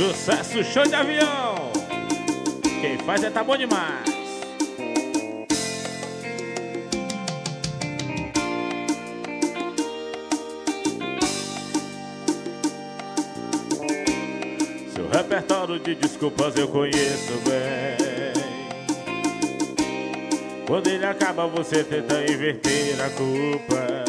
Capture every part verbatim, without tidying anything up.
Sucesso, show de avião. Quem faz é Tá Bom Demais. Seu repertório de desculpas eu conheço bem. Quando ele acaba você tenta inverter a culpa.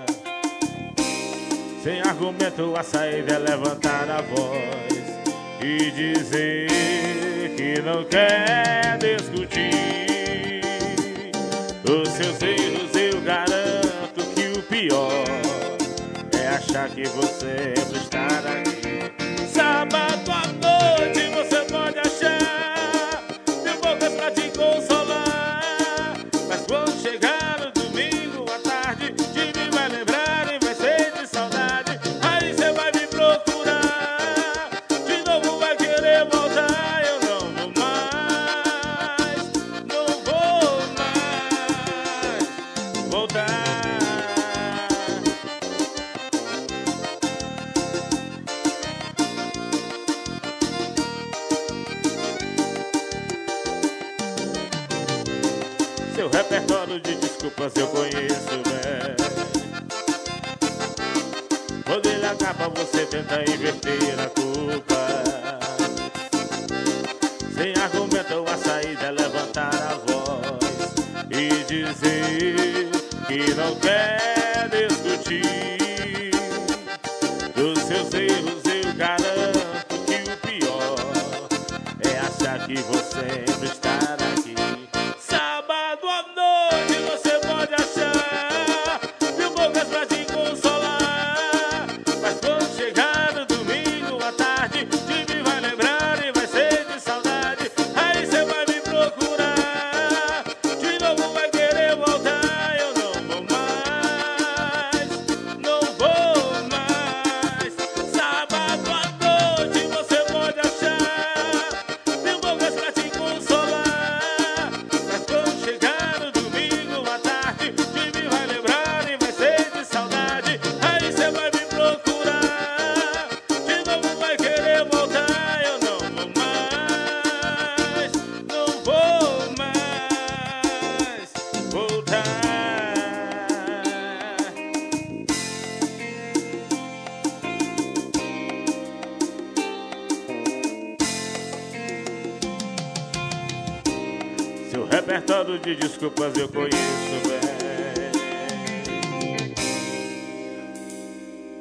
Sem argumento a saída é levantar a voz e dizer que não quer discutir. Os seus erros eu garanto que o pior é achar que você sempre estará aqui. Sábado à noite você pode achar mil bocas pra te consolar, mas quando chegar no domingo à tarde de mim vai lembrar e vai ser de saudade. Aí você vai me procurar de novo, vai querer voltar. Eu não vou mais, não vou mais voltar. Seu repertório de desculpas eu conheço bem. Quando ele acaba você tenta inverter a culpa. Sem argumento a saída é levantar a voz e dizer que não quer discutir. Dos seus erros eu garanto que o pior é achar que você sempre estará aqui. Sábado à noite você pode achar mil bocas pra te consolar, mas quando chegar no domingo à tarde de mim vai lembrar e vai ser de saudade. Aí você vai me procurar de novo, vai querer voltar. Eu não vou mais, não vou mais. Sábado à noite você pode achar mil bocas pra te consolar, mas quando chegar no domingo à tarde de mim vai lembrar e vai ser de saudade. Aí você vai me procurar de novo, vai querer voltar. Eu não vou mais, não vou mais voltar. Seu repertório de desculpas eu conheço